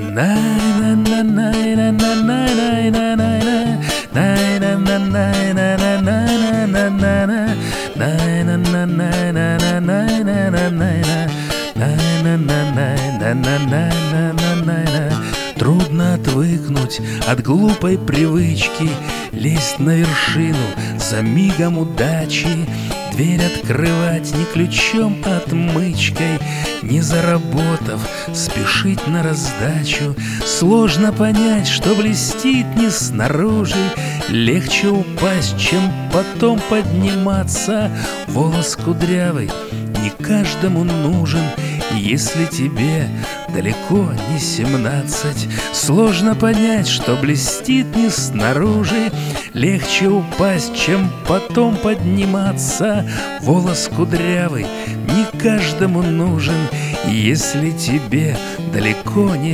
Трудно отвыкнуть от глупой привычки лезть на вершину за мигом удачи, дверь открывать не ключом, а отмычкой, не заработав, спешить на раздачу. Сложно понять, что блестит не снаружи, легче упасть, чем потом подниматься. Волос кудрявый не каждому нужен, если тебе далеко не 17. Сложно понять, что блестит не снаружи, легче упасть, чем потом подниматься. Волос кудрявый не каждому нужен, если тебе далеко не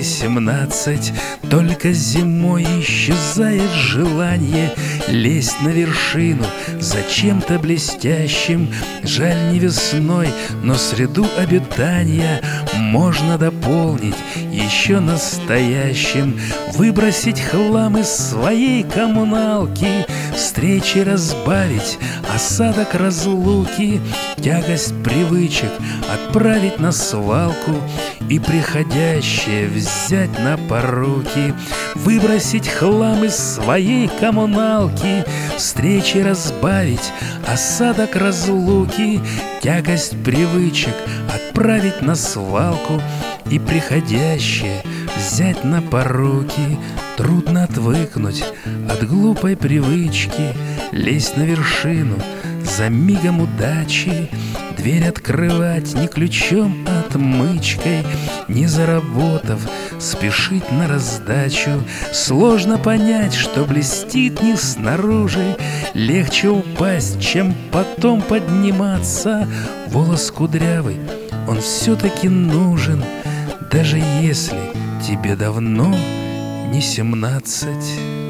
17. Только зимой исчезает желание лезть на вершину за чем-то блестящим. Жаль, не весной, но среду обитания можно дополнить еще настоящим. Выбросить хлам из своей коммуналки, встречи разбавить, осадок разлуки, тягость привычек отправить на свалку и приходящее взять на поруки. Выбросить хлам из своей коммуналки, встречи разбавить, осадок разлуки, тягость привычек отправить на свалку и приходящее взять на поруки. Трудно отвыкнуть от глупой привычки лезть на вершину за мигом удачи, дверь открывать не ключом, а отмычкой, не заработав, спешить на раздачу. Сложно понять, что блестит не снаружи, легче упасть, чем потом подниматься. Волос кудрявый, он все-таки нужен, даже если тебе давно не 17.